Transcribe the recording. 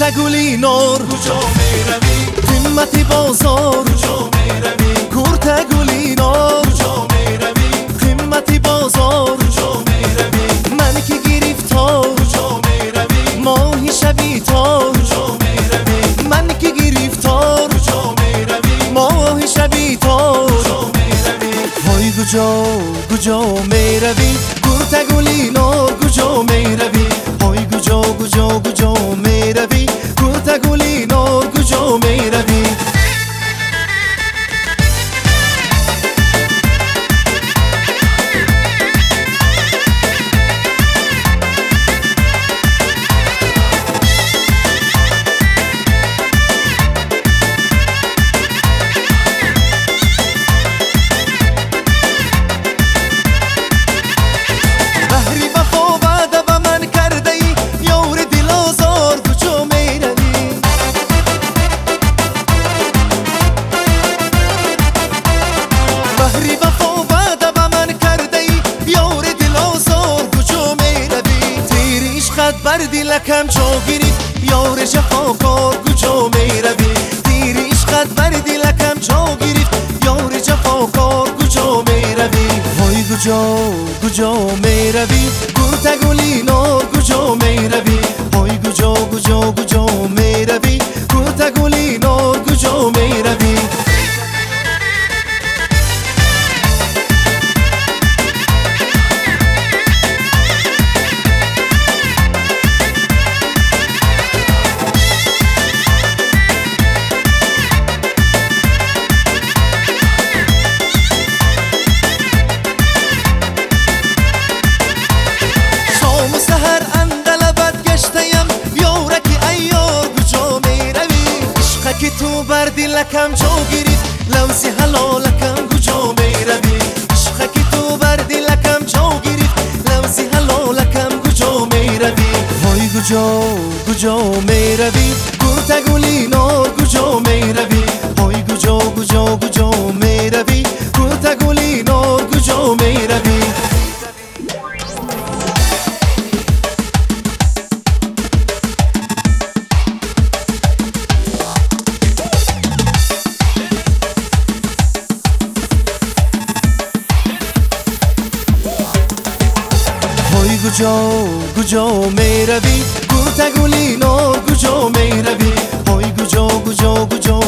گلینار کجا میروی؟ قیمتی بازار کجا میروی؟ کورت گلینار کجا میروی؟ قیمتی بازار کجا میروی؟ من که گرفتار کجا میروی؟ ماهی شبی تار کجا میروی؟ من که گرفتار کجا میروی؟ ماهی شبی تار کجا میروی؟ های کجا میروی؟ کورت گلینار کجا میروی؟ های کجا میروی؟ کورت گلینار کجا میروی؟ بر دلکم چو گرفت یار جفاکار کجا میروی؟ تیر عشقت بر دلکم چو گرفت یار جفاکار کجا میروی؟ وای کجا میروی؟ کورت گلینار کجا میروی؟ وای کجا میروی؟ کورت گلینار کجا میروی؟ که تو بر دلکم جا گرفت لوزی حلالکم کجا میروی؟ عشق که تو بر دلکم جا گرفت لوزی حلالکم کجا میروی؟ وای کجا میروی؟ کورت گلینار کجا میروی؟ وای کجا میروی؟ کورت گلینار کجا میروی؟ کجا میروی؟ کورت گلینار کجا میروی؟ وای کجا